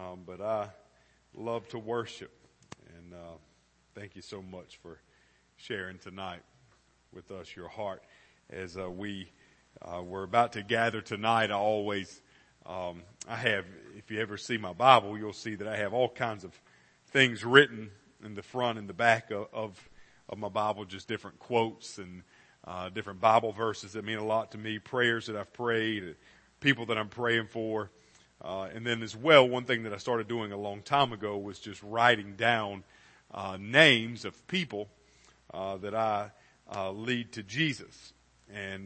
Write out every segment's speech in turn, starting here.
but I love to worship. And thank you so much for sharing tonight with us your heart. As we're about to gather tonight, I have, if you ever see my Bible, you'll see that I have all kinds of things written in the front and the back of my Bible, just different quotes and different Bible verses that mean a lot to me, prayers that I've prayed, people that I'm praying for. And then as well, one thing that I started doing a long time ago was just writing down names of people that I lead to Jesus. And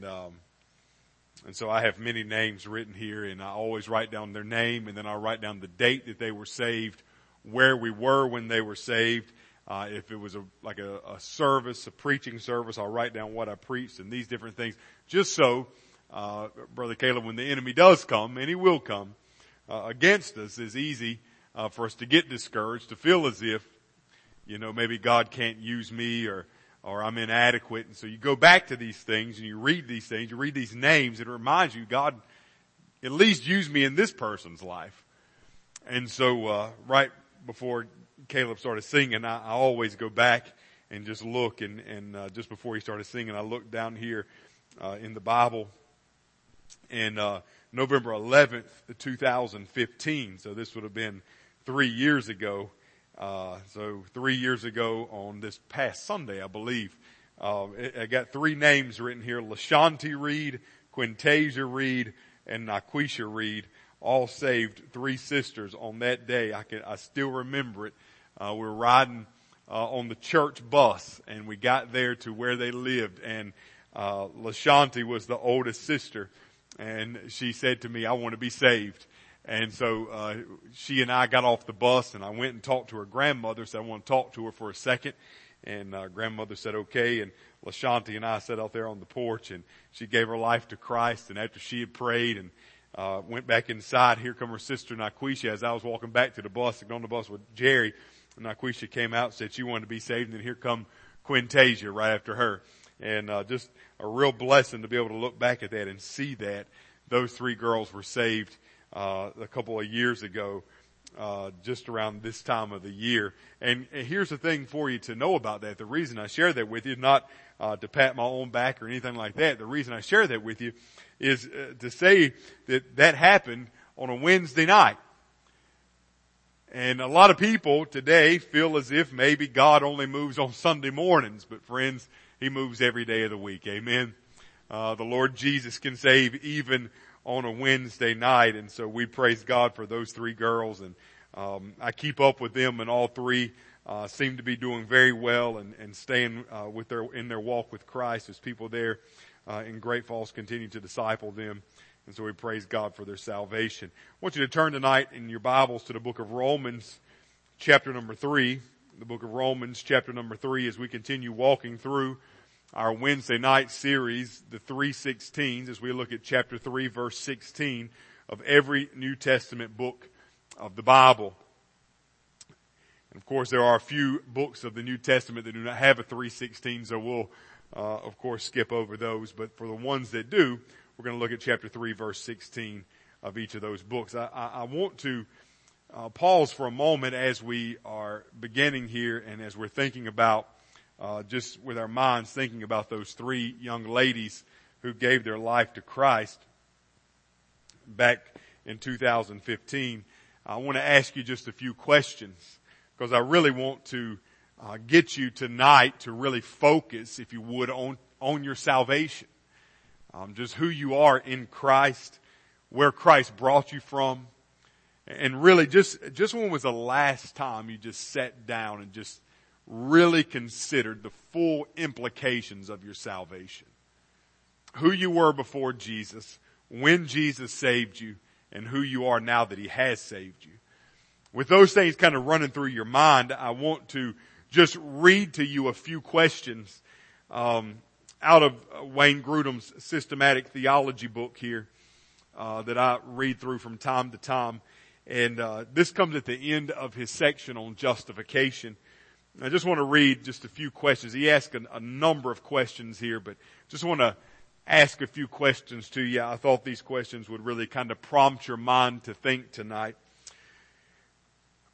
so I have many names written here, and I always write down their name, and then I'll write down the date that they were saved, where we were when they were saved. If it was a service, a preaching service, I'll write down what I preached and these different things, just so, Brother Caleb, when the enemy does come, and he will come, against us, it's easy, for us to get discouraged, to feel as if, maybe God can't use me or I'm inadequate. And so you go back to these things and you read these things, you read these names, and it reminds you, God at least used me in this person's life. And so, right before Caleb started singing, I always go back and just look, and just before he started singing, I looked down here, in the Bible, and, November 11th, 2015. So this would have been 3 years ago. So 3 years ago on this past Sunday, I believe, I got three names written here: LaShanti Reed, Quintasia Reed, and Naquisha Reed, all saved, three sisters on that day. I still remember it. We were riding, on the church bus, and we got there to where they lived, and, LaShanti was the oldest sister, and she said to me, "I want to be saved." And so, she and I got off the bus, and I went and talked to her grandmother, said I want to talk to her for a second. And, grandmother said okay, and LaShanti and I sat out there on the porch, and she gave her life to Christ. And after she had prayed and, went back inside, here come her sister Naquisha. As I was walking back to the bus, and on the bus with Jerry, Naquisha came out and said she wanted to be saved, and then here come Quintasia right after her. And, just a real blessing to be able to look back at that and see that those three girls were saved, a couple of years ago, just around this time of the year. And here's the thing for you to know about that. The reason I share that with you, not, to pat my own back or anything like that. The reason I share that with you is, to say that happened on a Wednesday night. And a lot of people today feel as if maybe God only moves on Sunday mornings, but friends, He moves every day of the week. Amen. The Lord Jesus can save even on a Wednesday night. And so we praise God for those three girls. And, I keep up with them, and all three, seem to be doing very well and staying, in their walk with Christ, as people there, in Great Falls continue to disciple them. And so we praise God for their salvation. I want you to turn tonight in your Bibles to the book of Romans, chapter number 3. The book of Romans, chapter number 3, as we continue walking through our Wednesday night series, the 3:16s, as we look at chapter 3, verse 16 of every New Testament book of the Bible. And of course, there are a few books of the New Testament that do not have a 3:16, so we'll, of course, skip over those. But for the ones that do, we're going to look at chapter 3, verse 16 of each of those books. I want to pause for a moment as we are beginning here, and as we're thinking about, just with our minds thinking about those three young ladies who gave their life to Christ back in 2015. I want to ask you just a few questions, because I really want to get you tonight to really focus, if you would, on your salvation. Just who you are in Christ, where Christ brought you from, and really just when was the last time you just sat down and just really considered the full implications of your salvation. Who you were before Jesus, when Jesus saved you, and who you are now that He has saved you. With those things kind of running through your mind, I want to just read to you a few questions, out of Wayne Grudem's systematic theology book here, that I read through from time to time. And, this comes at the end of his section on justification. I just want to read just a few questions. He asked a number of questions here, but just want to ask a few questions to you. I thought these questions would really kind of prompt your mind to think tonight.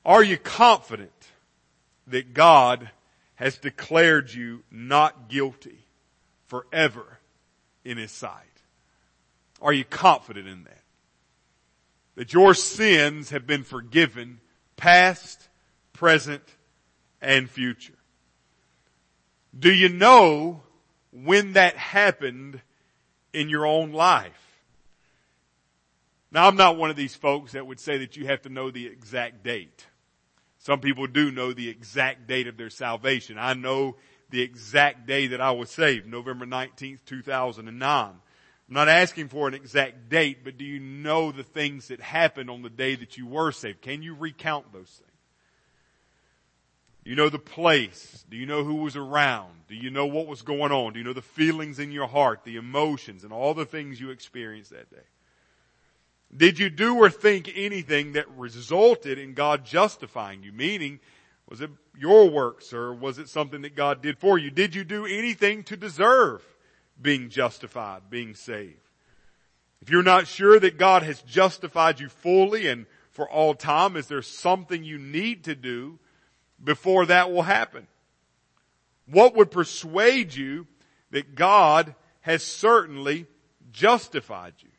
Are you confident that God has declared you not guilty forever in His sight? Are you confident in that? That your sins have been forgiven, past, present, and future? Do you know when that happened in your own life? Now, I'm not one of these folks that would say that you have to know the exact date. Some people do know the exact date of their salvation. I know the exact day that I was saved, November 19th, 2009. I'm not asking for an exact date, but do you know the things that happened on the day that you were saved? Can you recount those things? Do you know the place? Do you know who was around? Do you know what was going on? Do you know the feelings in your heart, the emotions, and all the things you experienced that day? Did you do or think anything that resulted in God justifying you? Meaning, was it your works or was it something that God did for you? Did you do anything to deserve being justified, being saved? If you're not sure that God has justified you fully and for all time, is there something you need to do before that will happen? What would persuade you that God has certainly justified you?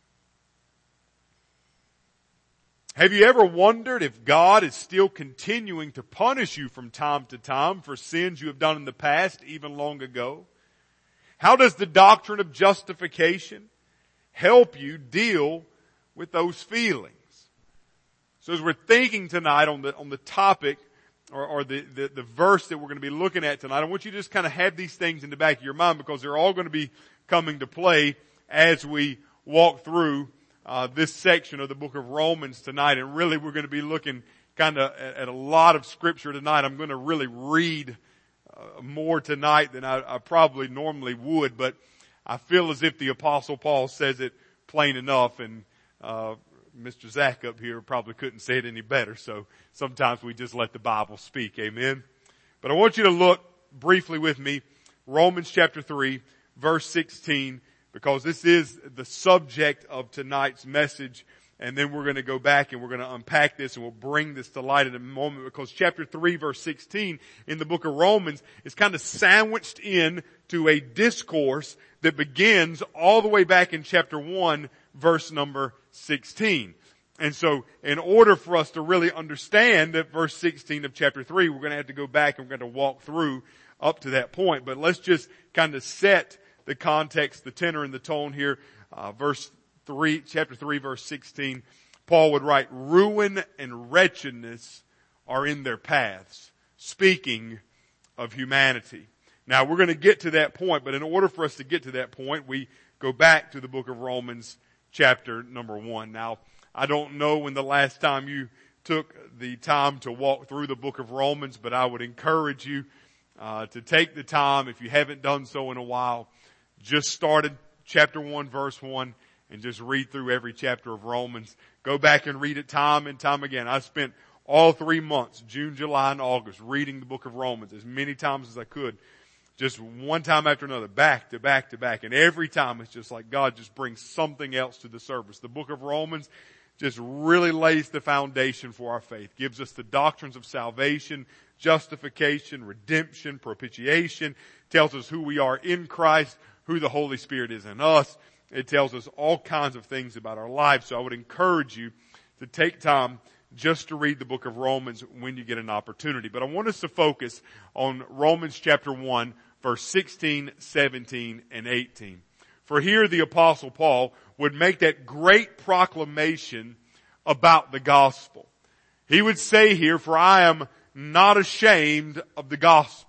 Have you ever wondered if God is still continuing to punish you from time to time for sins you have done in the past, even long ago? How does the doctrine of justification help you deal with those feelings? So as we're thinking tonight on the topic or the verse that we're going to be looking at tonight, I want you to just kind of have these things in the back of your mind because they're all going to be coming to play as we walk through this section of the book of Romans tonight. And really we're going to be looking kind of at a lot of scripture tonight. I'm going to really read more tonight than I probably normally would, but I feel as if the Apostle Paul says it plain enough, and Mr. Zach up here probably couldn't say it any better, so sometimes we just let the Bible speak. Amen. But I want you to look briefly with me, Romans chapter 3, verse 16, because this is the subject of tonight's message. And then we're going to go back and we're going to unpack this and we'll bring this to light in a moment, because chapter 3 verse 16 in the book of Romans is kind of sandwiched in to a discourse that begins all the way back in chapter 1 verse number 16. And so in order for us to really understand that verse 16 of chapter 3, we're going to have to go back and we're going to walk through up to that point. But let's just kind of set the context, the tenor and the tone here. Chapter 3, verse 16, Paul would write, "Ruin and wretchedness are in their paths," speaking of humanity. Now we're going to get to that point, but in order for us to get to that point, we go back to the book of Romans chapter number 1. Now, I don't know when the last time you took the time to walk through the book of Romans, but I would encourage you to take the time, if you haven't done so in a while. Just started chapter 1, verse 1, and just read through every chapter of Romans. Go back and read it time and time again. I spent all 3 months, June, July, and August, reading the book of Romans as many times as I could. Just one time after another, back to back to back. And every time it's just like God just brings something else to the surface. The book of Romans just really lays the foundation for our faith. Gives us the doctrines of salvation, justification, redemption, propitiation. Tells us who we are in Christ, who the Holy Spirit is in us. It tells us all kinds of things about our lives. So I would encourage you to take time just to read the book of Romans when you get an opportunity. But I want us to focus on Romans chapter 1, verse 16, 17, and 18. For here the Apostle Paul would make that great proclamation about the gospel. He would say here, "For I am not ashamed of the gospel."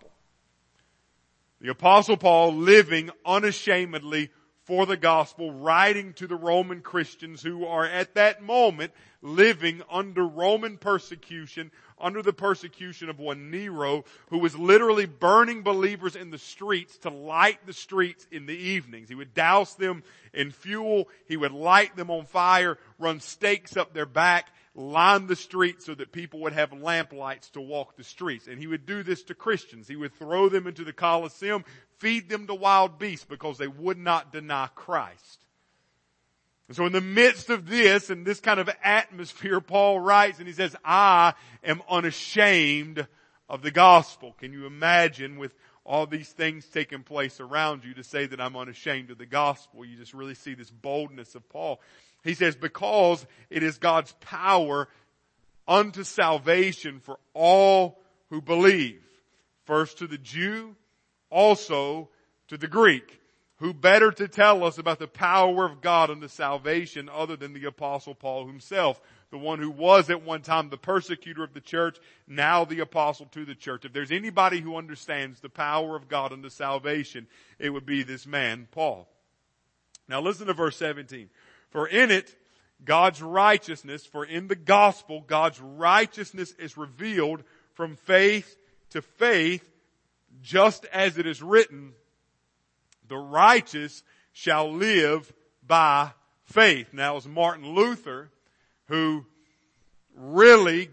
The Apostle Paul living unashamedly for the gospel, writing to the Roman Christians who are at that moment living under Roman persecution, under the persecution of one Nero, who was literally burning believers in the streets to light the streets in the evenings. He would douse them in fuel. He would light them on fire, run stakes up their back, line the streets so that people would have lamp lights to walk the streets. And he would do this to Christians. He would throw them into the Colosseum, feed them to wild beasts because they would not deny Christ. And so in the midst of this and this kind of atmosphere, Paul writes and he says, I am unashamed of the gospel. Can you imagine with all these things taking place around you to say that I'm unashamed of the gospel? You just really see this boldness of Paul. He says, because it is God's power unto salvation for all who believe. First to the Jew, also to the Greek. Who better to tell us about the power of God unto salvation other than the Apostle Paul himself, the one who was at one time the persecutor of the church, now the apostle to the church. If there's anybody who understands the power of God unto salvation, it would be this man, Paul. Now listen to verse 17. For in it, God's righteousness, for in the gospel, God's righteousness is revealed from faith to faith, just as it is written, the righteous shall live by faith. Now it was Martin Luther who really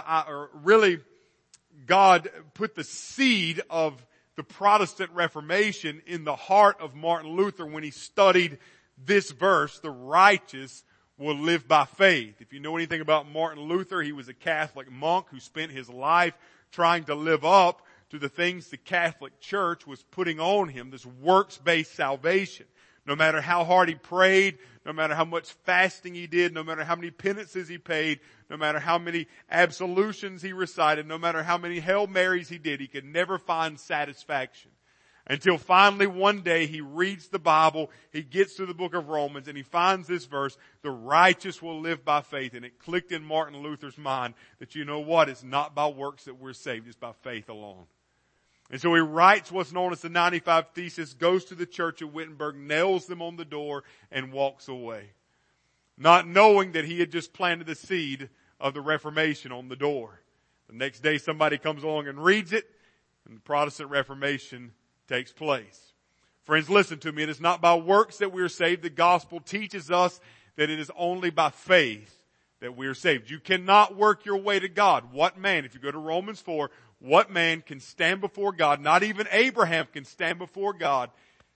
God put the seed of the Protestant Reformation in the heart of Martin Luther when he studied this verse, the righteous will live by faith. If you know anything about Martin Luther, he was a Catholic monk who spent his life trying to live up to the things the Catholic Church was putting on him, this works-based salvation. No matter how hard he prayed, no matter how much fasting he did, no matter how many penances he paid, no matter how many absolutions he recited, no matter how many Hail Marys he did, he could never find satisfaction. Until finally one day he reads the Bible, he gets to the book of Romans, and he finds this verse, the righteous will live by faith. And it clicked in Martin Luther's mind that you know what? It's not by works that we're saved, it's by faith alone. And so he writes what's known as the 95 Thesis, goes to the church of Wittenberg, nails them on the door, and walks away. Not knowing that he had just planted the seed of the Reformation on the door. The next day somebody comes along and reads it, and the Protestant Reformation takes place. Friends, listen to me. It is not by works that we are saved. The gospel teaches us that it is only by faith that we are saved. You cannot work your way to God. What man, if you go to Romans 4, what man can stand before God? Not even Abraham can stand before God,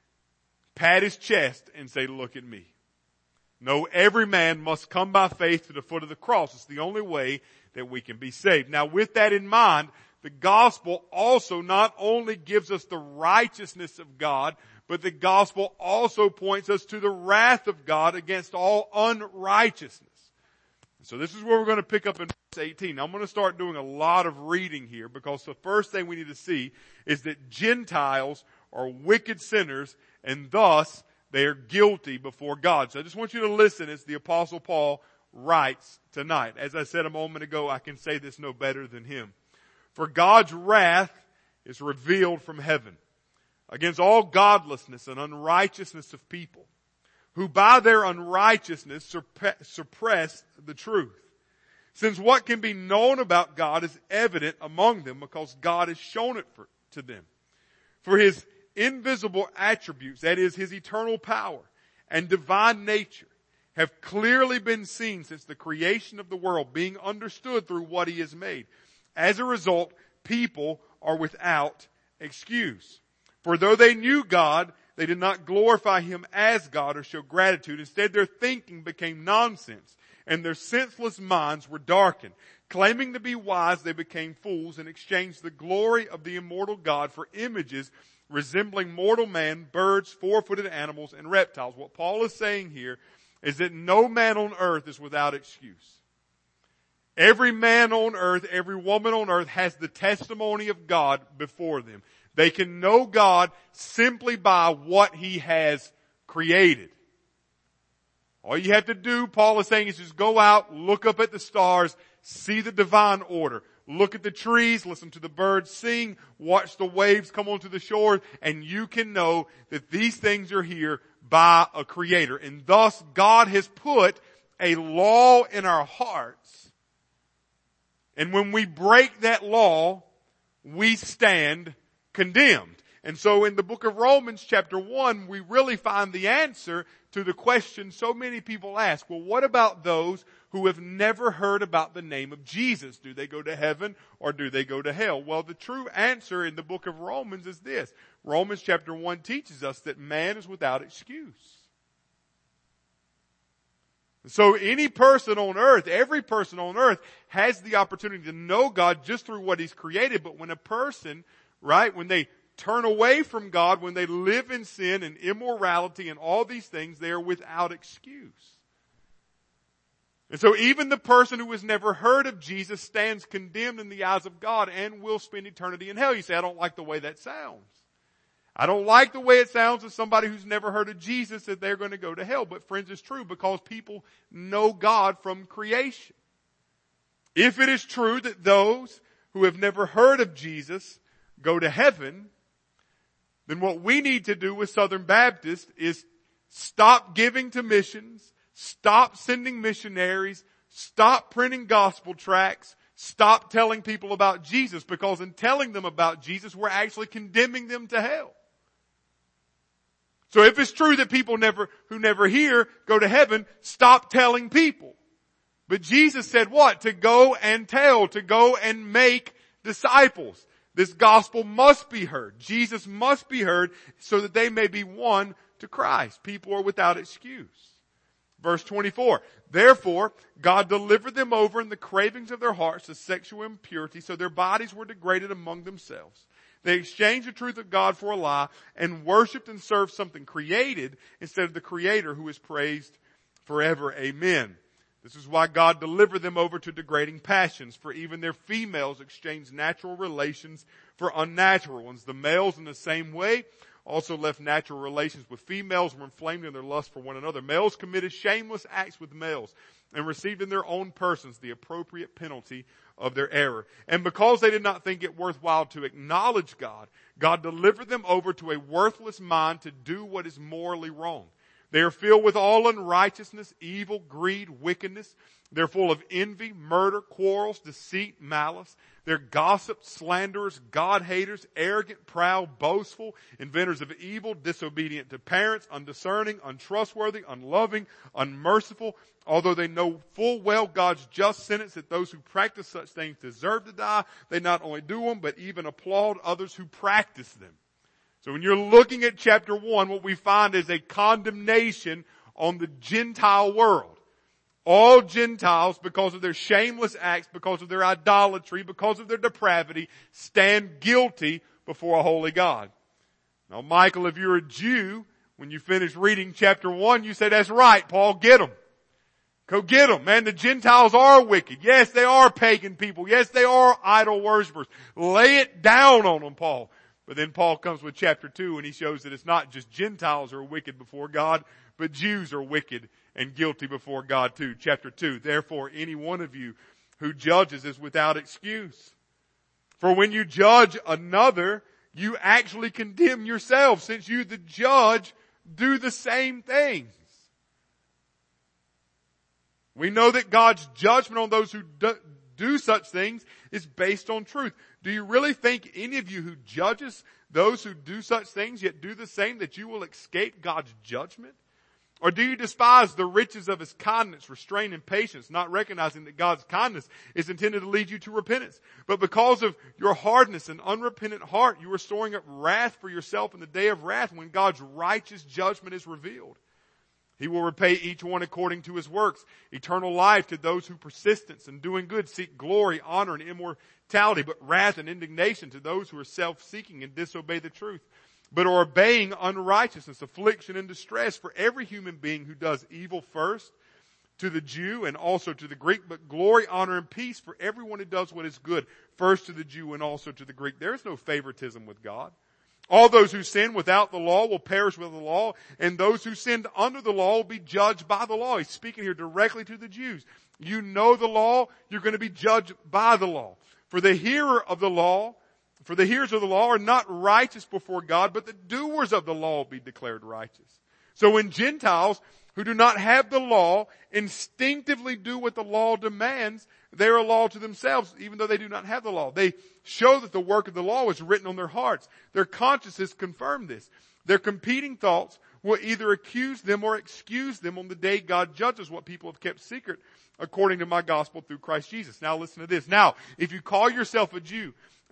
pat his chest and say, look at me. No, every man must come by faith to the foot of the cross. It's the only way that we can be saved. Now with that in mind, the gospel also not only gives us the righteousness of God, but the gospel also points us to the wrath of God against all unrighteousness. So this is where we're going to pick up in verse 18. Now I'm going to start doing a lot of reading here because the first thing we need to see is that Gentiles are wicked sinners and thus they are guilty before God. So I just want you to listen as the Apostle Paul writes tonight. As I said a moment ago, I can say this no better than him. For God's wrath is revealed from heaven against all godlessness and unrighteousness of people, who by their unrighteousness suppress the truth. Since what can be known about God is evident among them because God has shown it to them. For his invisible attributes, that is his eternal power and divine nature, have clearly been seen since the creation of the world, being understood through what he has made. As a result, people are without excuse. For though they knew God, they did not glorify him as God or show gratitude. Instead, their thinking became nonsense, and their senseless minds were darkened. Claiming to be wise, they became fools and exchanged the glory of the immortal God for images resembling mortal man, birds, four-footed animals, and reptiles. What Paul is saying here is that no man on earth is without excuse. Every man on earth, every woman on earth has the testimony of God before them. They can know God simply by what he has created. All you have to do, Paul is saying, is just go out, look up at the stars, see the divine order. Look at the trees, listen to the birds sing, watch the waves come onto the shore, and you can know that these things are here by a creator. And thus God has put a law in our hearts. And when we break that law, we stand condemned. And so in the book of Romans chapter 1, we really find the answer to the question so many people ask. Well, what about those who have never heard about the name of Jesus? Do they go to heaven or do they go to hell? Well, the true answer in the book of Romans is this. Romans chapter 1 teaches us that man is without excuse. So any person on earth, every person on earth has the opportunity to know God just through what He's created. But when a person, right, when they turn away from God, when they live in sin and immorality and all these things, they are without excuse. And so even the person who has never heard of Jesus stands condemned in the eyes of God and will spend eternity in hell. You say, I don't like the way that sounds. I don't like the way it sounds as somebody who's never heard of Jesus that they're going to go to hell. But friends, it's true because people know God from creation. If it is true that those who have never heard of Jesus go to heaven, then what we need to do with Southern Baptist is stop giving to missions, stop sending missionaries, stop printing gospel tracts, stop telling people about Jesus, because in telling them about Jesus, we're actually condemning them to hell. So if it's true that people who never hear go to heaven, stop telling people. But Jesus said what? To go and tell, to go and make disciples. This gospel must be heard. Jesus must be heard so that they may be won to Christ. People are without excuse. Verse 24, therefore God delivered them over in the cravings of their hearts to sexual impurity, so their bodies were degraded among themselves. They exchanged the truth of God for a lie and worshipped and served something created instead of the Creator who is praised forever. Amen. This is why God delivered them over to degrading passions, for even their females exchanged natural relations for unnatural ones. The males in the same way also left natural relations with females, were inflamed in their lust for one another. Males committed shameless acts with males and received in their own persons the appropriate penalty of their error. And because they did not think it worthwhile to acknowledge God, God delivered them over to a worthless mind to do what is morally wrong. They are filled with all unrighteousness, evil, greed, wickedness. They're full of envy, murder, quarrels, deceit, malice. They're gossips, slanderers, God-haters, arrogant, proud, boastful, inventors of evil, disobedient to parents, undiscerning, untrustworthy, unloving, unmerciful. Although they know full well God's just sentence that those who practice such things deserve to die, they not only do them, but even applaud others who practice them. So when you're looking at chapter 1, what we find is a condemnation on the Gentile world. All Gentiles, because of their shameless acts, because of their idolatry, because of their depravity, stand guilty before a holy God. Now, Michael, if you're a Jew, when you finish reading chapter 1, you say, that's right, Paul, get them. Go get them, man. The Gentiles are wicked. Yes, they are pagan people. Yes, they are idol worshipers. Lay it down on them, Paul. But then Paul comes with chapter 2 and he shows that it's not just Gentiles who are wicked before God, but Jews are wicked and guilty before God too. Chapter 2, therefore any one of you who judges is without excuse. For when you judge another, you actually condemn yourself, since you, the judge, do the same things. We know that God's judgment on those who do such things is based on truth. Do you really think any of you who judges those who do such things yet do the same, that you will escape God's judgment? Or do you despise the riches of His kindness, restraint, and patience, not recognizing that God's kindness is intended to lead you to repentance? But because of your hardness and unrepentant heart, you are storing up wrath for yourself in the day of wrath when God's righteous judgment is revealed. He will repay each one according to his works. Eternal life to those who persistence in doing good seek glory, honor, and immortality, but wrath and indignation to those who are self-seeking and disobey the truth, but are obeying unrighteousness, affliction, and distress for every human being who does evil, first to the Jew and also to the Greek, but glory, honor, and peace for everyone who does what is good, first to the Jew and also to the Greek. There is no favoritism with God. All those who sin without the law will perish with the law, and those who sinned under the law will be judged by the law. He's speaking here directly to the Jews. You know the law, you're going to be judged by the law. For the hearers of the law are not righteous before God, but the doers of the law will be declared righteous. So when Gentiles who do not have the law instinctively do what the law demands, they are a law to themselves, even though they do not have the law. They show that the work of the law is written on their hearts. Their consciences confirm this. Their competing thoughts will either accuse them or excuse them on the day God judges what people have kept secret according to my gospel through Christ Jesus. Now listen to this. Now, if you call yourself a Jew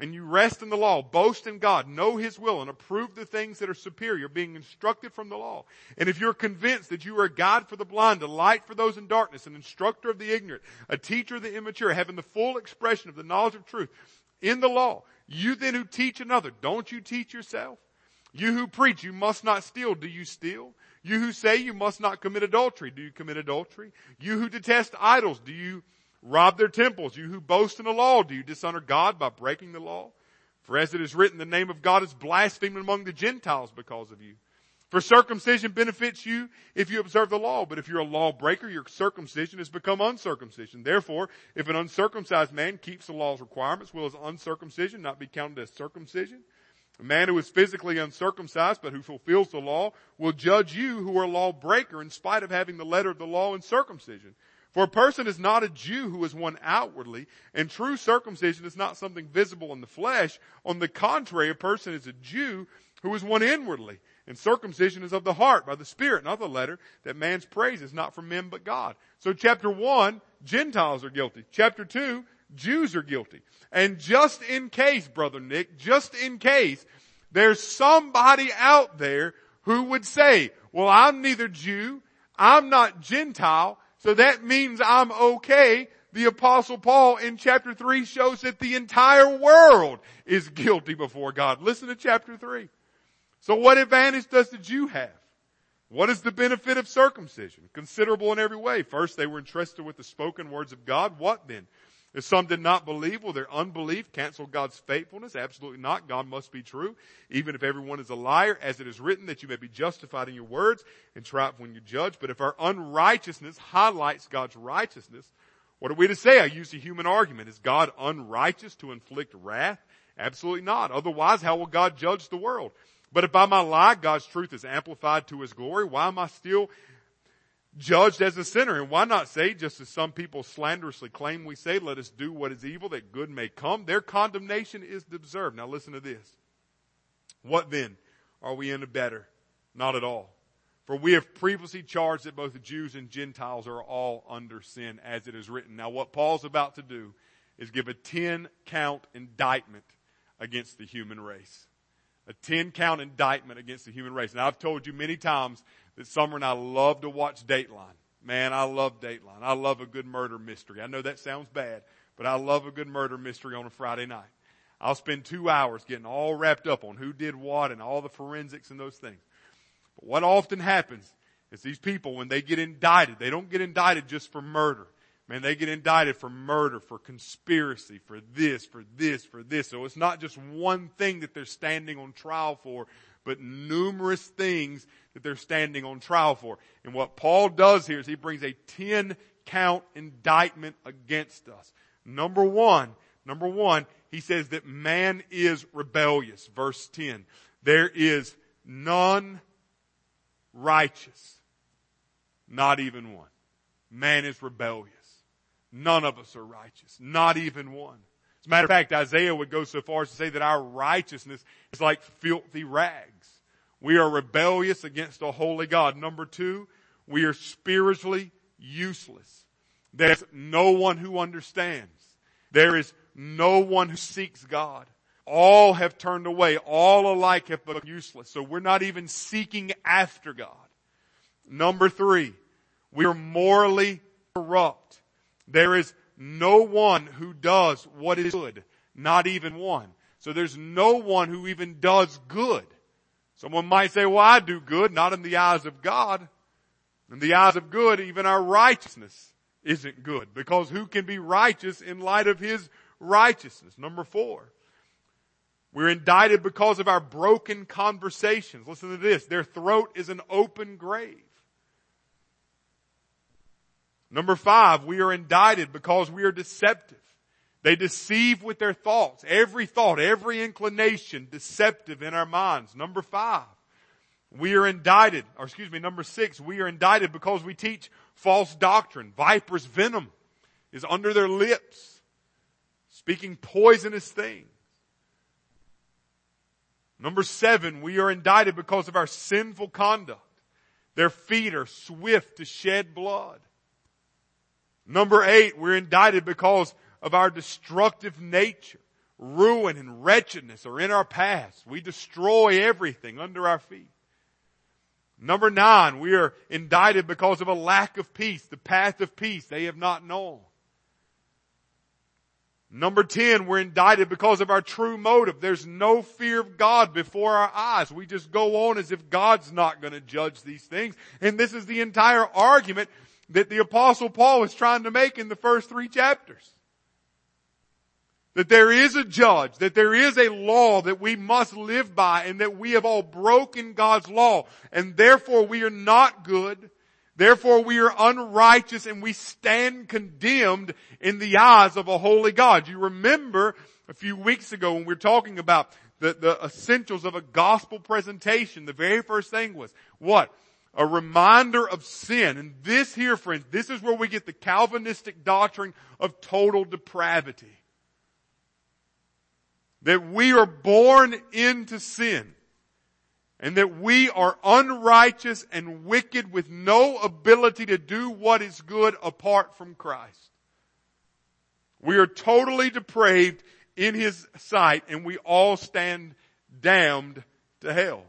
and you rest in the law, boast in God, know His will, and approve the things that are superior, being instructed from the law. And if you're convinced that you are a guide for the blind, a light for those in darkness, an instructor of the ignorant, a teacher of the immature, having the full expression of the knowledge of truth in the law, you then who teach another, don't you teach yourself? You who preach, you must not steal, do you steal? You who say you must not commit adultery, do you commit adultery? You who detest idols, do you rob their temples? You who boast in the law, do you dishonor God by breaking the law? For as it is written, the name of God is blasphemed among the Gentiles because of you. For circumcision benefits you if you observe the law, but if you're a lawbreaker, your circumcision has become uncircumcision. Therefore, if an uncircumcised man keeps the law's requirements, will his uncircumcision not be counted as circumcision? A man who is physically uncircumcised but who fulfills the law will judge you who are a lawbreaker in spite of having the letter of the law in circumcision. For a person is not a Jew who is one outwardly, and true circumcision is not something visible in the flesh. On the contrary, a person is a Jew who is one inwardly, and circumcision is of the heart by the Spirit, not the letter, that man's praise is not from men but God. So chapter 1, Gentiles are guilty. Chapter 2, Jews are guilty. And just in case, Brother Nick, just in case, there's somebody out there who would say, well, I'm neither Jew, I'm not Gentile, so that means I'm okay. The Apostle Paul in chapter 3 shows that the entire world is guilty before God. Listen to chapter 3. So what advantage does the Jew have? What is the benefit of circumcision? Considerable in every way. First, they were entrusted with the spoken words of God. What then? If some did not believe, will their unbelief cancel God's faithfulness? Absolutely not. God must be true, even if everyone is a liar, as it is written, that you may be justified in your words and triumph when you judge. But if our unrighteousness highlights God's righteousness, what are we to say? I use a human argument. Is God unrighteous to inflict wrath? Absolutely not. Otherwise, how will God judge the world? But if by my lie God's truth is amplified to His glory, why am I still judged as a sinner? And why not say, just as some people slanderously claim we say, let us do what is evil that good may come? Their condemnation is deserved. Now listen to this. What then? Are we any better? Not at all. For we have previously charged that both the Jews and Gentiles are all under sin, as it is written. Now what Paul's about to do is give a 10-count indictment against the human race. A 10-count indictment against the human race. And I've told you many times that Summer and I love to watch Dateline. Man, I love Dateline. I love a good murder mystery. I know that sounds bad, but I love a good murder mystery on a Friday night. I'll spend 2 hours getting all wrapped up on who did what and all the forensics and those things. But what often happens is these people, when they get indicted, they don't get indicted just for murder. Man, they get indicted for murder, for conspiracy, for this, for this, for this. So it's not just one thing that they're standing on trial for, but numerous things that they're standing on trial for. And what Paul does here is he brings a 10-count indictment against us. Number one, he says that man is rebellious. Verse 10. There is none righteous, not even one. Man is rebellious. None of us are righteous. Not even one. As a matter of fact, Isaiah would go so far as to say that our righteousness is like filthy rags. We are rebellious against a holy God. Number two, we are spiritually useless. There's no one who understands. There is no one who seeks God. All have turned away. All alike have become useless. So we're not even seeking after God. Number three, we are morally corrupt. There is no one who does what is good. Not even one. So there's no one who even does good. Someone might say, well, I do good, not in the eyes of God. In the eyes of good, even our righteousness isn't good. Because who can be righteous in light of His righteousness? Number four, we're indicted because of our broken conversations. Listen to this. Their throat is an open grave. Number five, we are indicted because we are deceptive. They deceive with their thoughts. Every thought, every inclination, deceptive in our minds. Number five, we are indicted, number six, we are indicted because we teach false doctrine. Viper's venom is under their lips, speaking poisonous things. Number seven, we are indicted because of our sinful conduct. Their feet are swift to shed blood. Number eight, we're indicted because of our destructive nature. ruin and wretchedness are in our paths. We destroy everything under our feet. Number 9, we are indicted because of a lack of peace. The path of peace they have not known. Number 10, we're indicted because of our true motive. There's no fear of God before our eyes. We just go on as if God's not going to judge these things. And this is the entire argument that the Apostle Paul is trying to make in the first 3 chapters. That there is a judge, that there is a law that we must live by, and that we have all broken God's law, and therefore we are not good. Therefore we are unrighteous, and we stand condemned in the eyes of a holy God. You remember a few weeks ago when we were talking about the essentials of a gospel presentation, the very first thing was what? A reminder of sin. And this here, friends, this is where we get the Calvinistic doctrine of total depravity. That we are born into sin. And that we are unrighteous and wicked with no ability to do what is good apart from Christ. We are totally depraved in His sight, and we all stand damned to hell.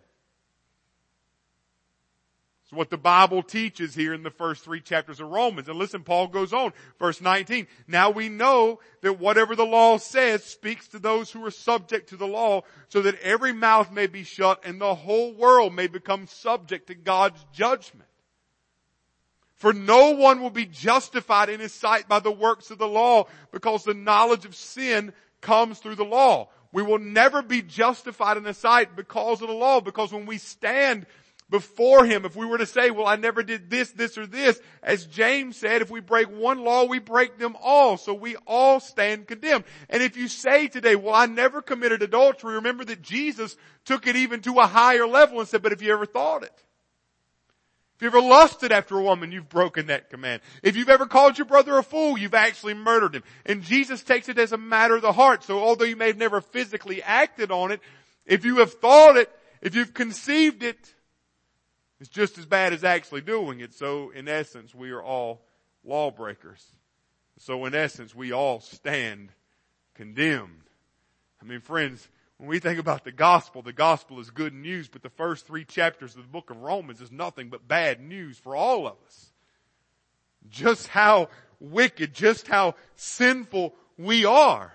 It's what the Bible teaches here in the first 3 chapters of Romans. And listen, Paul goes on, verse 19. Now we know that whatever the law says speaks to those who are subject to the law, so that every mouth may be shut and the whole world may become subject to God's judgment. For no one will be justified in His sight by the works of the law, because the knowledge of sin comes through the law. We will never be justified in His sight because of the law, because when we stand before Him, if we were to say, well, I never did this, this, or this, as James said, if we break one law, we break them all. So we all stand condemned. And if you say today, well, I never committed adultery, remember that Jesus took it even to a higher level and said, but have you ever thought it? If you ever lusted after a woman, you've broken that command. If you've ever called your brother a fool, you've actually murdered him. And Jesus takes it as a matter of the heart. So although you may have never physically acted on it, if you have thought it, if you've conceived it, it's just as bad as actually doing it. So in essence, we are all lawbreakers. So in essence, we all stand condemned. I mean, friends, when we think about the gospel is good news, but the first 3 chapters of the book of Romans is nothing but bad news for all of us. Just how wicked, just how sinful we are.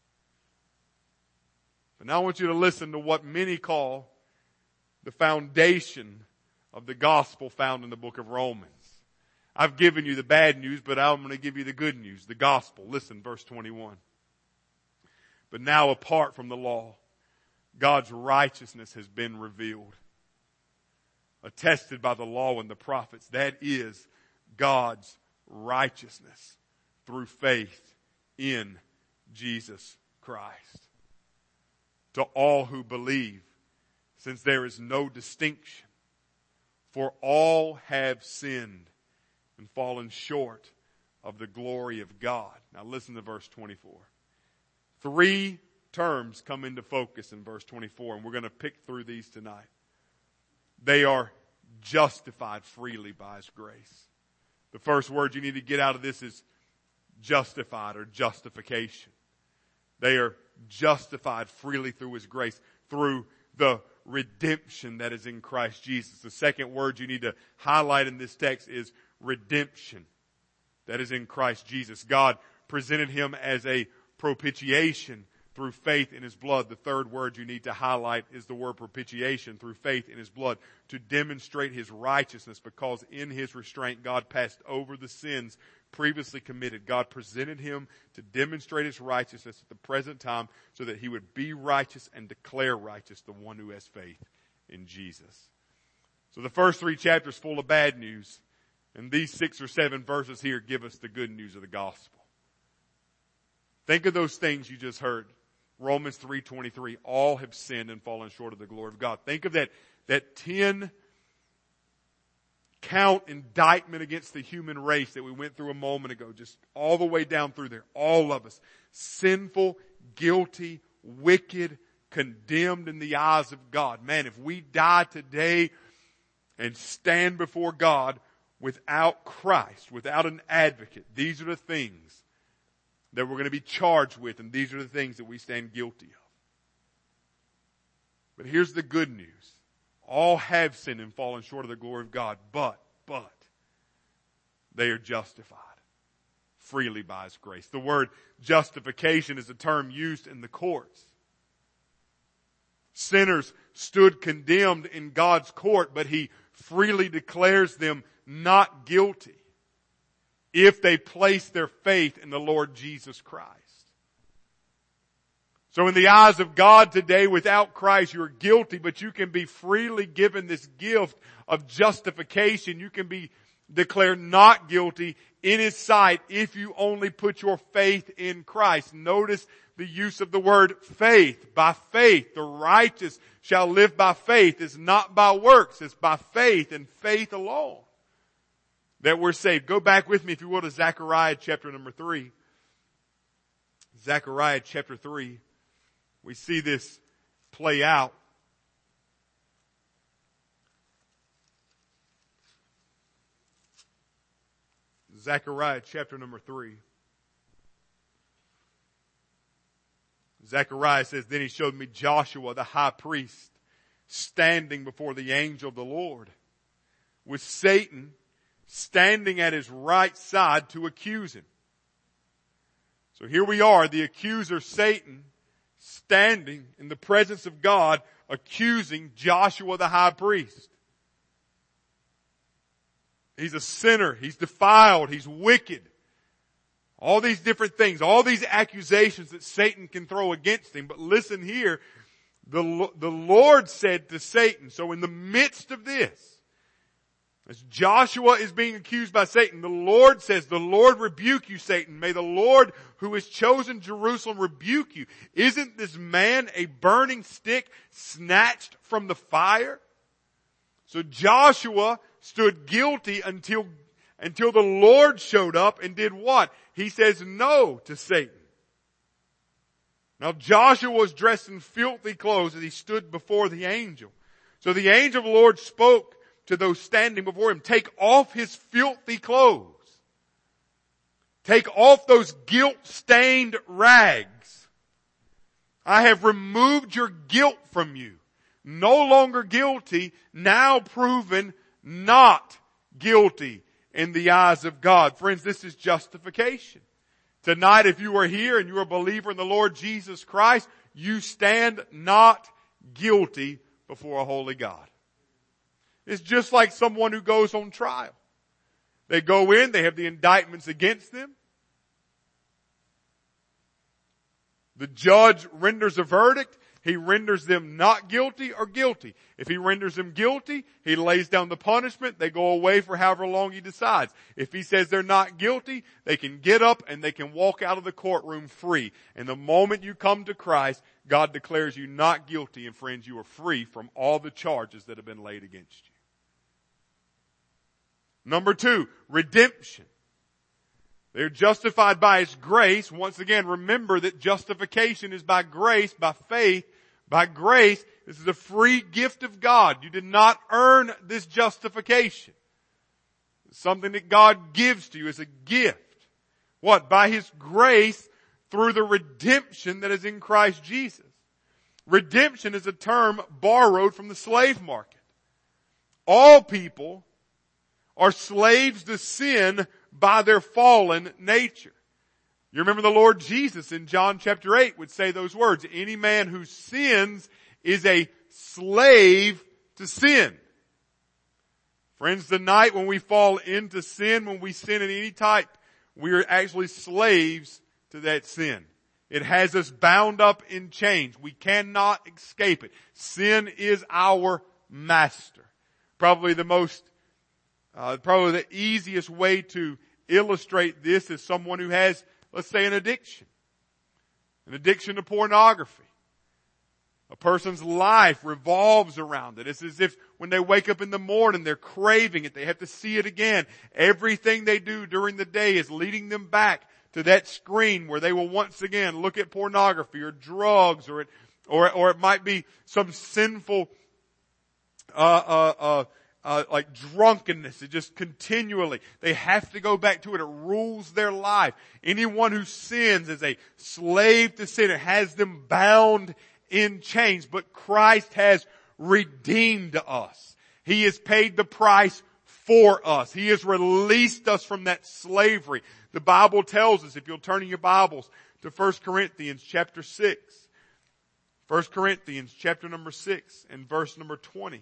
But now I want you to listen to what many call the foundation of the gospel found in the book of Romans. I've given you the bad news, but I'm going to give you the good news, the gospel. Listen, verse 21. But now apart from the law, God's righteousness has been revealed, attested by the law and the prophets. That is God's righteousness through faith in Jesus Christ. To all who believe, since there is no distinction, for all have sinned and fallen short of the glory of God. Now listen to verse 24. 3 terms come into focus in verse 24, and we're going to pick through these tonight. They are justified freely by His grace. The first word you need to get out of this is justified or justification. They are justified freely through His grace, through the redemption that is in Christ Jesus. The second word you need to highlight in this text is redemption that is in Christ Jesus. God presented Him as a propitiation through faith in His blood. The third word you need to highlight is the word propitiation, through faith in His blood, to demonstrate His righteousness, because in His restraint God passed over the sins previously committed. God presented Him to demonstrate His righteousness at the present time, so that He would be righteous and declare righteous the one who has faith in Jesus. So the first 3 chapters full of bad news, and these 6 or 7 verses here give us the good news of the gospel. Think of those things you just heard. Romans 3:23, all have sinned and fallen short of the glory of God. Think of that 10 count indictment against the human race that we went through a moment ago, just all the way down through there. All of us, sinful, guilty, wicked, condemned in the eyes of God. Man, if we die today and stand before God without Christ, without an advocate, these are the things that we're going to be charged with, and these are the things that we stand guilty of. But here's the good news. All have sinned and fallen short of the glory of God, but they are justified freely by His grace. The word justification is a term used in the courts. Sinners stood condemned in God's court, but He freely declares them not guilty if they place their faith in the Lord Jesus Christ. So in the eyes of God today, without Christ, you're guilty, but you can be freely given this gift of justification. You can be declared not guilty in His sight if you only put your faith in Christ. Notice the use of the word faith. By faith, the righteous shall live by faith. It's not by works. It's by faith and faith alone that we're saved. Go back with me, if you will, to Zechariah chapter number 3. Zechariah chapter 3. We see this play out. Zechariah chapter number 3. Zechariah says, then He showed me Joshua the high priest standing before the angel of the Lord, with Satan standing at his right side to accuse him. So here we are, the accuser Satan standing in the presence of God, accusing Joshua the high priest. He's a sinner. He's defiled. He's wicked. All these different things, all these accusations that Satan can throw against him. But listen here, the Lord said to Satan, so in the midst of this, as Joshua is being accused by Satan, the Lord says, the Lord rebuke you, Satan. May the Lord who has chosen Jerusalem rebuke you. Isn't this man a burning stick snatched from the fire? So Joshua stood guilty until the Lord showed up and did what? He says no to Satan. Now Joshua was dressed in filthy clothes as he stood before the angel. So the angel of the Lord spoke to those standing before him, take off his filthy clothes. Take off those guilt-stained rags. I have removed your guilt from you. No longer guilty, now proven not guilty in the eyes of God. Friends, this is justification. Tonight, if you are here and you are a believer in the Lord Jesus Christ, you stand not guilty before a holy God. It's just like someone who goes on trial. They go in, they have the indictments against them. The judge renders a verdict. He renders them not guilty or guilty. If he renders them guilty, he lays down the punishment. They go away for however long he decides. If he says they're not guilty, they can get up and they can walk out of the courtroom free. And the moment you come to Christ, God declares you not guilty, and friends, you are free from all the charges that have been laid against you. Number 2, redemption. They're justified by His grace. Once again, remember that justification is by grace, by faith, by grace. This is a free gift of God. You did not earn this justification. It's something that God gives to you as a gift. What? By His grace through the redemption that is in Christ Jesus. Redemption is a term borrowed from the slave market. All people are slaves to sin by their fallen nature. You remember the Lord Jesus in John chapter 8 would say those words, any man who sins is a slave to sin. Friends, tonight when we fall into sin, when we sin in any type, we are actually slaves to that sin. It has us bound up in chains. We cannot escape it. Sin is our master. Probably the easiest way to illustrate this is someone who has, let's say, an addiction to pornography. A person's life revolves around it. It's as if when they wake up in the morning, they're craving it. They have to see it again. Everything they do during the day is leading them back to that screen where they will once again look at pornography or drugs or it might be some sinful, like like drunkenness. It just continually, they have to go back to it. It rules their life. Anyone who sins is a slave to sin. It has them bound in chains. But Christ has redeemed us. He has paid the price for us. He has released us from that slavery. The Bible tells us, if you'll turn in your Bibles to 1 Corinthians chapter 6. 1 Corinthians chapter number 6 and verse number 20.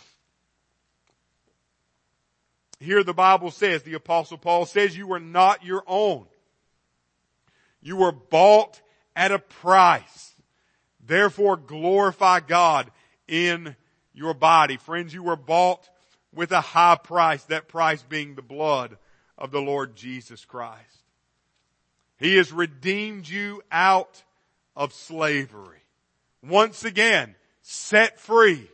Here the Bible says, the Apostle Paul says, you are not your own. You were bought at a price. Therefore glorify God in your body. Friends, you were bought with a high price, that price being the blood of the Lord Jesus Christ. He has redeemed you out of slavery. Once again, set free.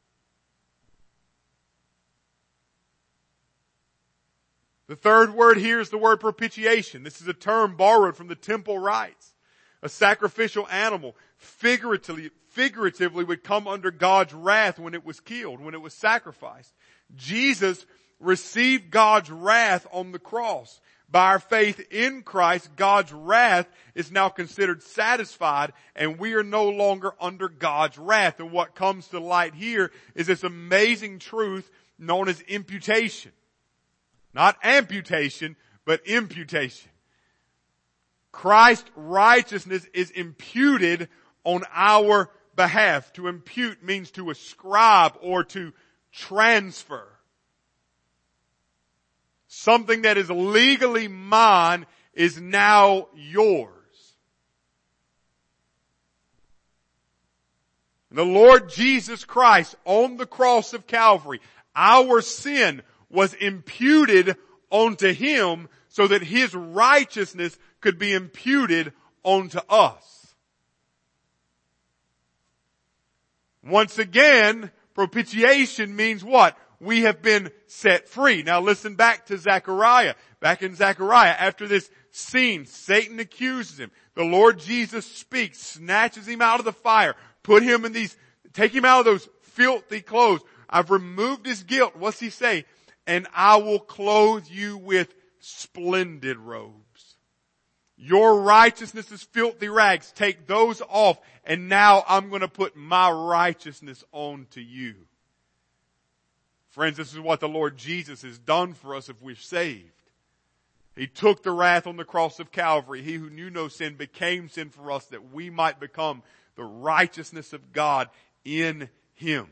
The third word here is the word propitiation. This is a term borrowed from the temple rites. A sacrificial animal figuratively would come under God's wrath when it was killed, when it was sacrificed. Jesus received God's wrath on the cross. By our faith in Christ, God's wrath is now considered satisfied, and we are no longer under God's wrath. And what comes to light here is this amazing truth known as imputation. Not amputation, but imputation. Christ's righteousness is imputed on our behalf. To impute means to ascribe or to transfer. Something that is legally mine is now yours. The Lord Jesus Christ on the cross of Calvary, our sin was imputed onto Him so that His righteousness could be imputed onto us. Once again, propitiation means what? We have been set free. Now listen back to Zechariah. Back in Zechariah, after this scene, Satan accuses him. The Lord Jesus speaks, snatches him out of the fire, take him out of those filthy clothes. I've removed his guilt. What's he say? And I will clothe you with splendid robes. Your righteousness is filthy rags. Take those off, and now I'm going to put my righteousness on to you. Friends, this is what the Lord Jesus has done for us if we're saved. He took the wrath on the cross of Calvary. He who knew no sin became sin for us that we might become the righteousness of God in Him.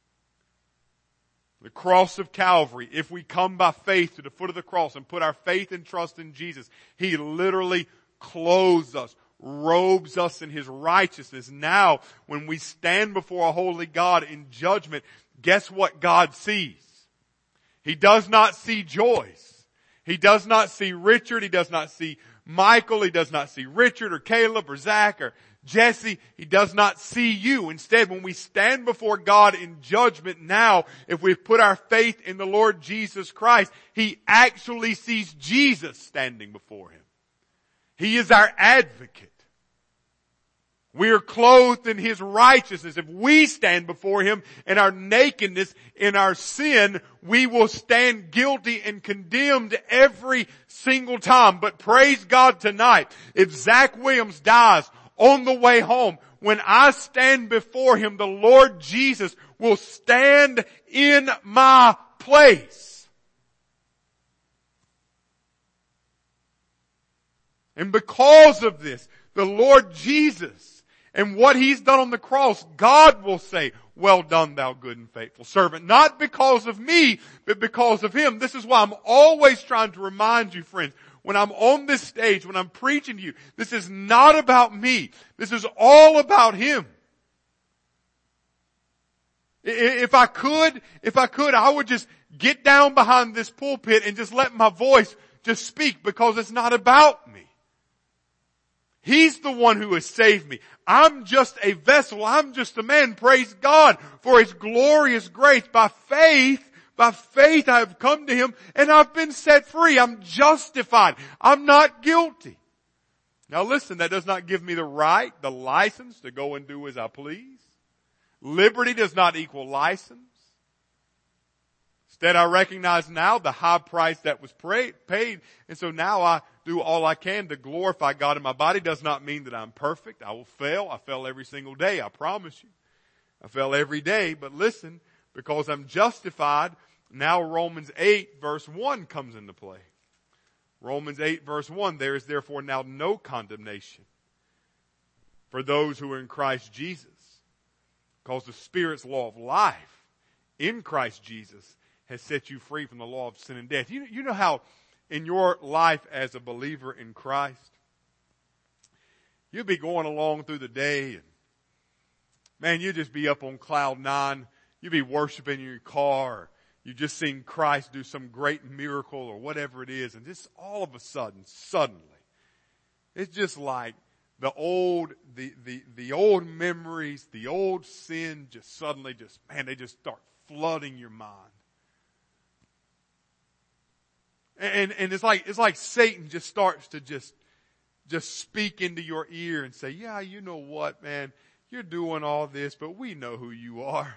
The cross of Calvary, if we come by faith to the foot of the cross and put our faith and trust in Jesus, He literally clothes us, robes us in His righteousness. Now, when we stand before a holy God in judgment, guess what God sees? He does not see Joyce. He does not see Richard. He does not see Michael. He does not see Richard or Caleb or Zach or Jesse. He does not see you. Instead, when we stand before God in judgment now, if we've put our faith in the Lord Jesus Christ, He actually sees Jesus standing before Him. He is our advocate. We are clothed in His righteousness. If we stand before Him in our nakedness, in our sin, we will stand guilty and condemned every single time. But praise God tonight, if Zach Williams dies on the way home, when I stand before Him, the Lord Jesus will stand in my place. And because of this, the Lord Jesus and what He's done on the cross, God will say, well done, thou good and faithful servant. Not because of me, but because of Him. This is why I'm always trying to remind you, friends, when I'm on this stage, when I'm preaching to you, this is not about me. This is all about Him. If I could, I would just get down behind this pulpit and just let my voice just speak, because it's not about me. He's the one who has saved me. I'm just a vessel. I'm just a man. Praise God for His glorious grace. By faith I have come to Him and I've been set free. I'm justified. I'm not guilty. Now listen, that does not give me the right, the license to go and do as I please. Liberty does not equal license. Instead, I recognize now the high price that was paid. And so now I do all I can to glorify God in my body. Does not mean that I'm perfect. I will fail. I fail every single day. I promise you. I fail every day. But listen, because I'm justified, now Romans 8 verse 1 comes into play. Romans 8 verse 1, there is therefore now no condemnation for those who are in Christ Jesus. Because the Spirit's law of life in Christ Jesus has set you free from the law of sin and death. You know how in your life as a believer in Christ, you'll be going along through the day and man, you'll just be up on cloud nine. You'll be worshiping in your car. Or you've just seen Christ do some great miracle or whatever it is. And just all of a sudden, suddenly, it's just like the old memories, the old sin just suddenly they just start flooding your mind. And it's like Satan just starts to just speak into your ear and say, yeah, you know what, man, you're doing all this, but we know who you are.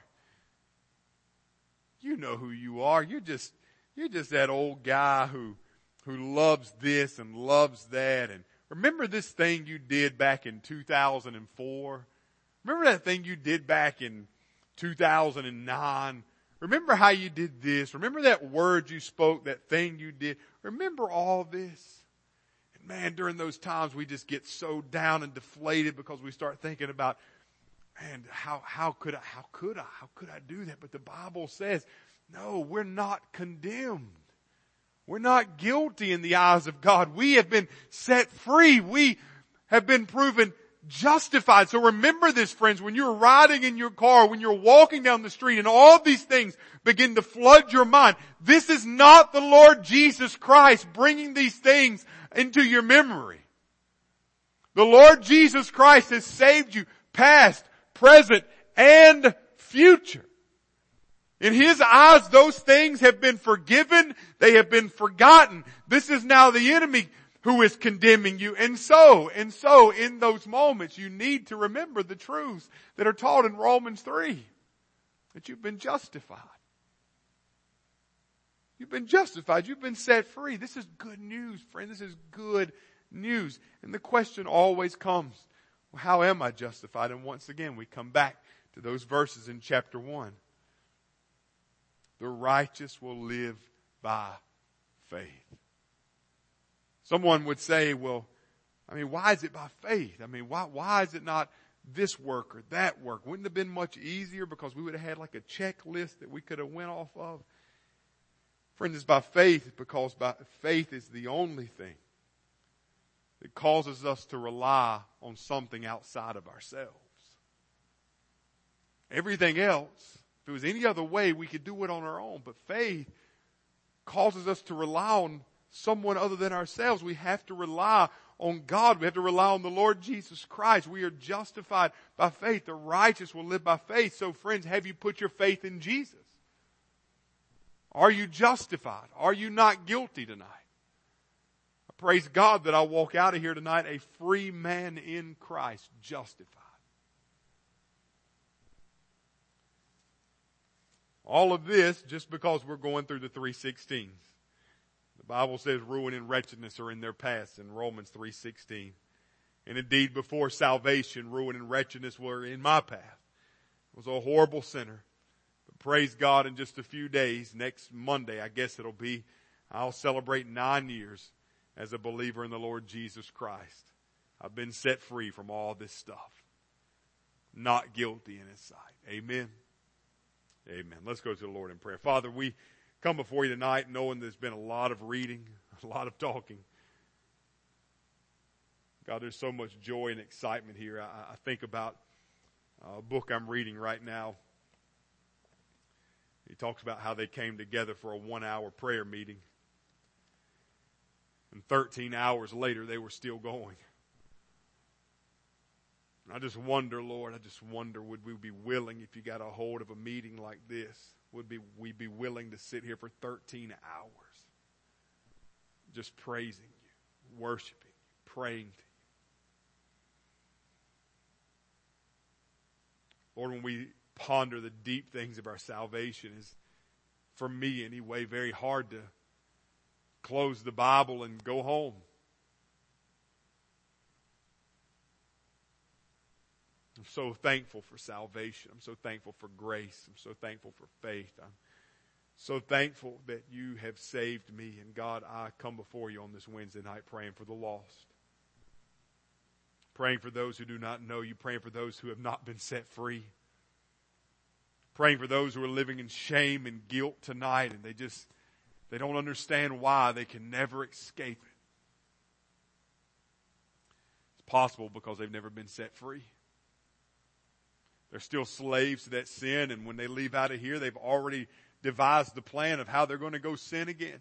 You know who you are. You're just that old guy who loves this and loves that. And remember this thing you did back in 2004? Remember that thing you did back in 2009? Remember how you did this? Remember that word you spoke, that thing you did? Remember all this? And man, during those times we just get so down and deflated because we start thinking about, man, how could I do that? But the Bible says, no, we're not condemned. We're not guilty in the eyes of God. We have been set free. We have been proven justified. So remember this, friends, when you're riding in your car, when you're walking down the street and all these things begin to flood your mind, this is not the Lord Jesus Christ bringing these things into your memory. The Lord Jesus Christ has saved you past, present, and future. In His eyes, those things have been forgiven. They have been forgotten. This is now the enemy who is condemning you. And so, in those moments, you need to remember the truths that are taught in Romans 3. That you've been justified. You've been justified. You've been set free. This is good news, friend. This is good news. And the question always comes, well, how am I justified? And once again, we come back to those verses in chapter 1. The righteous will live by faith. Someone would say, well, why is it by faith? Why is it not this work or that work? Wouldn't it have been much easier because we would have had like a checklist that we could have went off of? Friends, it's by faith because by faith is the only thing that causes us to rely on something outside of ourselves. Everything else, if it was any other way, we could do it on our own. But faith causes us to rely on someone other than ourselves. We have to rely on God. We have to rely on the Lord Jesus Christ. We are justified by faith. The righteous will live by faith. So friends, have you put your faith in Jesus? Are you justified? Are you not guilty tonight? I praise God that I walk out of here tonight a free man in Christ, justified. All of this just because we're going through the 3:16s. The Bible says ruin and wretchedness are in their past in Romans 3:16. And indeed before salvation, ruin and wretchedness were in my path. I was a horrible sinner. But praise God, in just a few days, next Monday, I guess it'll be, I'll celebrate 9 years as a believer in the Lord Jesus Christ. I've been set free from all this stuff. Not guilty in His sight. Amen. Amen. Let's go to the Lord in prayer. Father, we come before you tonight knowing there's been a lot of reading, a lot of talking. God, there's so much joy and excitement here. I think about a book I'm reading right now. He talks about how they came together for a 1-hour prayer meeting. And 13 hours later, they were still going. I just wonder, Lord, would we be willing, if you got a hold of a meeting like this, would we be willing to sit here for 13 hours just praising you, worshiping you, praying to you? Lord, when we ponder the deep things of our salvation, as for me anyway, very hard to close the Bible and go home. I'm so thankful for salvation. I'm so thankful for grace. I'm so thankful for faith. I'm so thankful that you have saved me. And God, I come before you on this Wednesday night praying for the lost. Praying for those who do not know you. Praying for those who have not been set free. Praying for those who are living in shame and guilt tonight, and they don't understand why. They can never escape it. It's possible because they've never been set free. They're still slaves to that sin, and when they leave out of here, they've already devised the plan of how they're going to go sin again.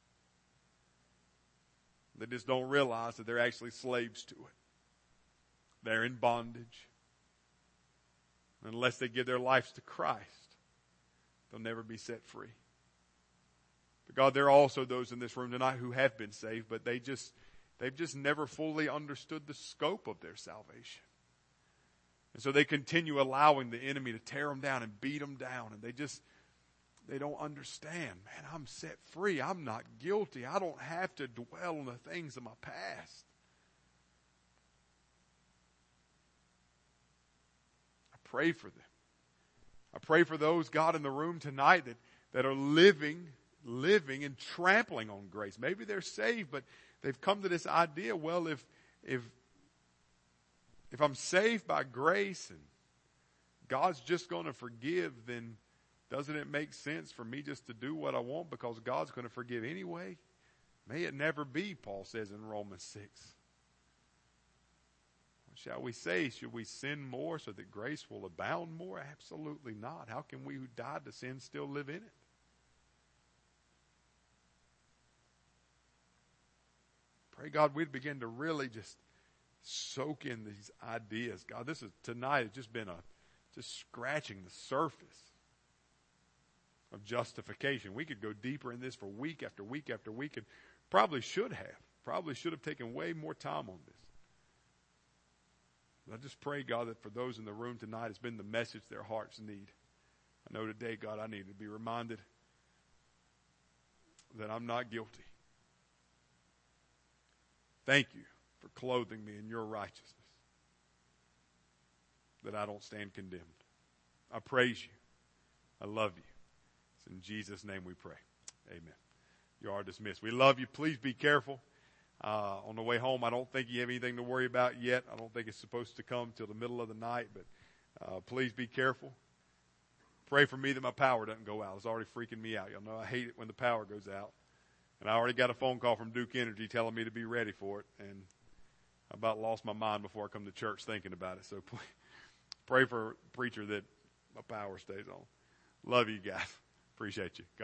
They just don't realize that they're actually slaves to it. They're in bondage. Unless they give their lives to Christ, they'll never be set free. But God, there are also those in this room tonight who have been saved, but they've just never fully understood the scope of their salvation. And so they continue allowing the enemy to tear them down and beat them down. And they don't understand. Man, I'm set free. I'm not guilty. I don't have to dwell on the things of my past. I pray for them. I pray for those, God, in the room tonight that are living and trampling on grace. Maybe they're saved, but they've come to this idea, well, if I'm saved by grace and God's just going to forgive, then doesn't it make sense for me just to do what I want because God's going to forgive anyway? May it never be, Paul says in Romans 6. What shall we say? Should we sin more so that grace will abound more? Absolutely not. How can we who died to sin still live in it? Pray, God, we'd begin to really just soak in these ideas. God, tonight has just been just scratching the surface of justification. We could go deeper in this for week after week after week, and probably should have taken way more time on this. But I just pray, God, that for those in the room tonight, it's been the message their hearts need. I know today, God, I need to be reminded that I'm not guilty. Thank you for clothing me in your righteousness, that I don't stand condemned. I praise you. I love you. It's in Jesus' name we pray. Amen. You are dismissed. We love you. Please be careful. On the way home, I don't think you have anything to worry about yet. I don't think it's supposed to come till the middle of the night, but please be careful. Pray for me that my power doesn't go out. It's already freaking me out. Y'all know I hate it when the power goes out. And I already got a phone call from Duke Energy telling me to be ready for it. And I about lost my mind before I come to church thinking about it. So pray for a preacher that my power stays on. Love you guys. Appreciate you. God